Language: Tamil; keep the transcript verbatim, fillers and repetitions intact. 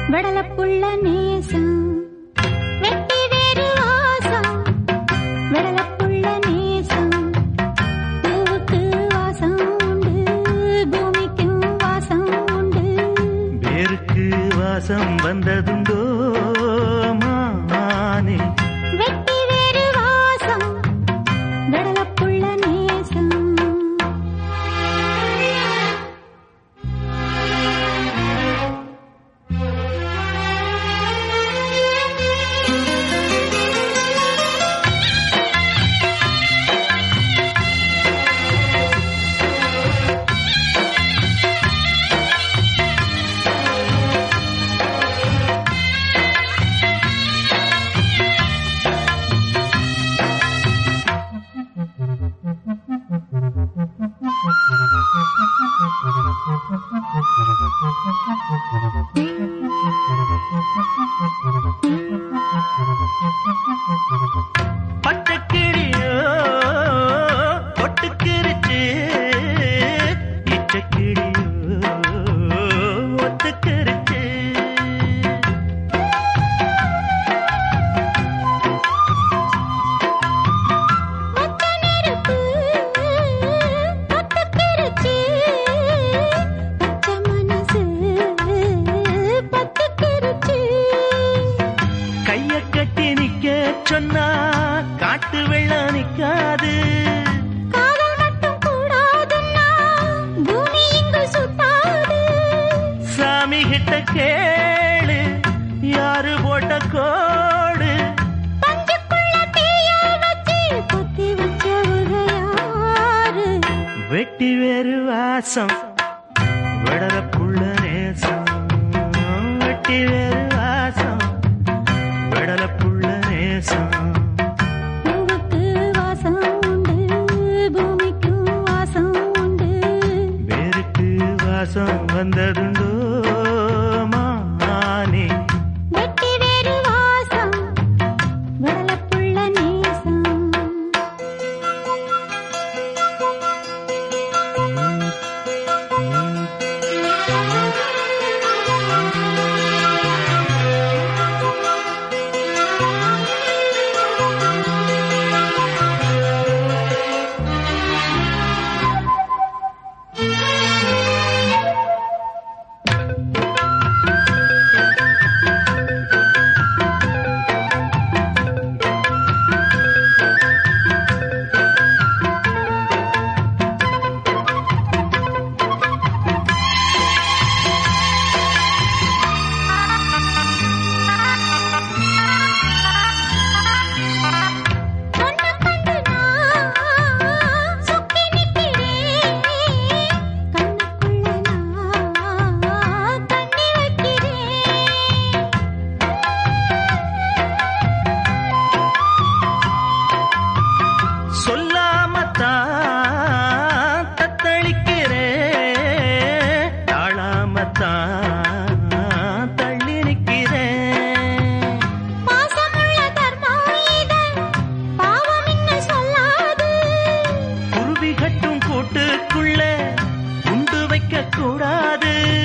வெடலப்புள்ள நேசம் வெட்டி வேறு வாசம் வெடலப்புள்ள நேசம் பூவுக்கு வாசம் உண்டு பூமிக்கும் வாசம் உண்டு வேருக்கு வாசம் வந்ததுண்டோ மானே வெட்டி வேறு வாசம் வெடலப்புள்ள நேசம் பட்டுக்கிளியோ ஒட்டுக்கிருச்சு இச்சக்கிளியோ ஒத்துக்கிருச்சு கைய கட்டி நிக்க சொன்னா காட்டு வெள்ளம் நிக்காது காதல் மட்டும் கூடாதுன்னா பூமி இங்கு சுத்தாது சாமி கிட்ட கேளு யாரு போட்ட கோடு பஞ்சுக்குள்ள தீய வச்சு பொத்தி வச்சவங்க யாரு வெட்டி வேறு வாசம் வெடலப்புள்ள நேசம் வெட்டி வேறு வாசம் வெடலப்புள்ள நேசம் பூவுக்கு வாசம் உண்டு பூமிக்கும் வாசம் உண்டு வேருக்கு வாசம் வந்ததுண்டோ மானே வெட்டி வேறு வாசம் வெடலப்புள்ள நேசம் சொல்லாமத்தான் தத்தளிக்கிறேன் தாழாமத்தான் தள்ளி நிற்கிறேன் பாசமுள்ள தர்மம் இது பாவம் இன்னும் சொல்லாது குருவி கட்டும் கூட்டுக்குள்ள உண்டு வைக்க கூடாது